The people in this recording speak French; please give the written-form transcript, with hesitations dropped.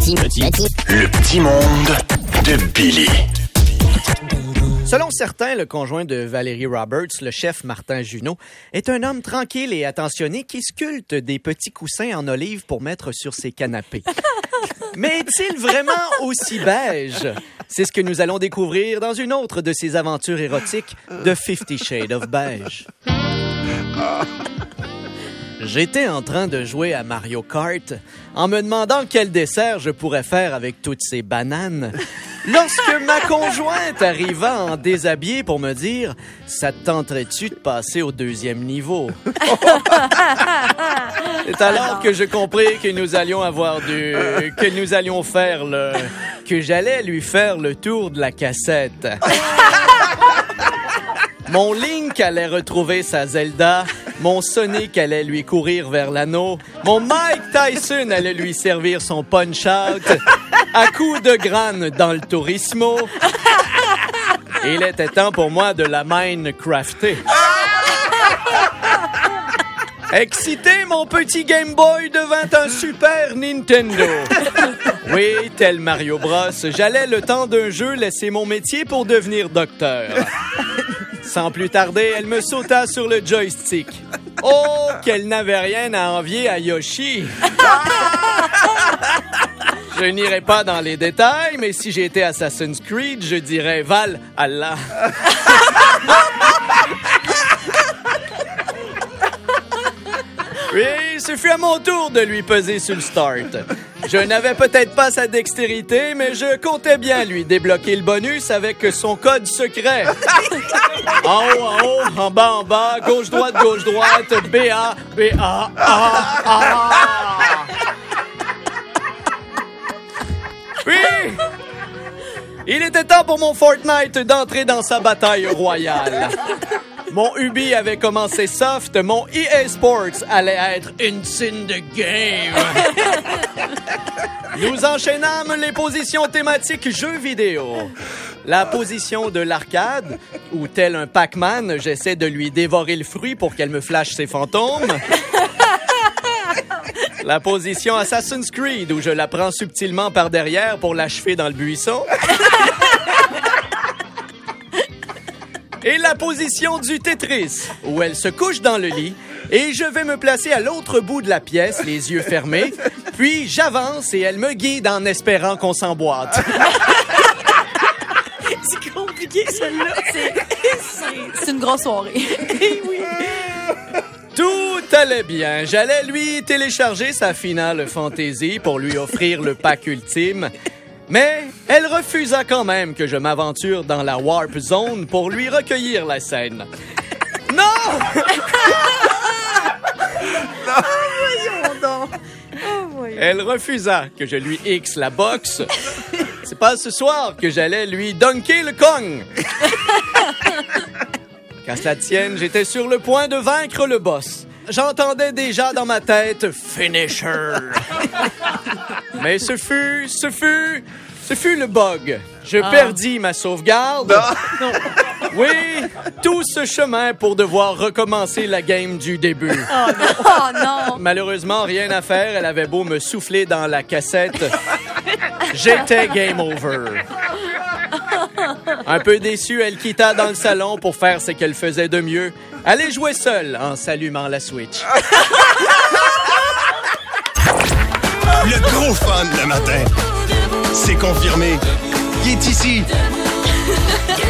Le petit monde de Billy. Selon certains, le conjoint de Valérie Roberts, le chef Martin Junot, est un homme tranquille et attentionné qui sculpte des petits coussins en olive pour mettre sur ses canapés. Mais est-il vraiment aussi beige? C'est ce que nous allons découvrir dans une autre de ses aventures érotiques de 50 Shades of Beige. J'étais en train de jouer à Mario Kart en me demandant quel dessert je pourrais faire avec toutes ces bananes lorsque ma conjointe arriva en déshabillé pour me dire « Ça te tenterait-tu de passer au 2e niveau? » C'est alors que je compris que nous allions que j'allais lui faire le tour de la cassette. Mon Link allait retrouver sa Zelda, mon Sonic allait lui courir vers l'anneau, mon Mike Tyson allait lui servir son punch-out à coups de grane dans le Turismo. Il était temps pour moi de la Minecrafter. Excité, mon petit Game Boy devint un Super Nintendo. Oui, tel Mario Bros, j'allais le temps d'un jeu laisser mon métier pour devenir docteur. Sans plus tarder, elle me sauta sur le joystick. Oh, qu'elle n'avait rien à envier à Yoshi. Je n'irai pas dans les détails, mais si j'étais Assassin's Creed, je dirais Val Allah. Oui, ce fut à mon tour de lui peser sur le start. Je n'avais peut-être pas sa dextérité, mais je comptais bien lui débloquer le bonus avec son code secret. En haut, en bas, gauche-droite, B-A, B-A, A. Oui! Il était temps pour mon Fortnite d'entrer dans sa bataille royale. Mon Ubi avait commencé soft, mon EA Sports allait être insane de game. Nous enchaînâmes les positions thématiques jeux vidéo. La position de l'arcade, où tel un Pac-Man, j'essaie de lui dévorer le fruit pour qu'elle me flash ses fantômes. La position Assassin's Creed, où je la prends subtilement par derrière pour l'achever dans le buisson. Et la position du Tetris, où elle se couche dans le lit et je vais me placer à l'autre bout de la pièce, les yeux fermés, puis j'avance et elle me guide en espérant qu'on s'emboîte. C'est compliqué, celle-là. C'est une grosse soirée. Oui. Tout allait bien. J'allais lui télécharger sa Final Fantasy pour lui offrir le pack ultime. Mais elle refusa quand même que je m'aventure dans la Warp Zone pour lui recueillir la scène. Non! Voyons donc. Elle refusa que je lui X la boxe. C'est pas ce soir que j'allais lui dunker le Kong. Qu'à cela tienne, j'étais sur le point de vaincre le boss. J'entendais déjà dans ma tête « Finisher ». Mais ce fut le bug. Je perdis ma sauvegarde. Non. Oui, tout ce chemin pour devoir recommencer la game du début. Oh non! Malheureusement, rien à faire. Elle avait beau me souffler dans la cassette. J'étais game over. Un peu déçue, elle quitta dans le salon pour faire ce qu'elle faisait de mieux. Aller jouer seule en s'allumant la Switch. Le gros fun le matin. C'est confirmé. Il est ici.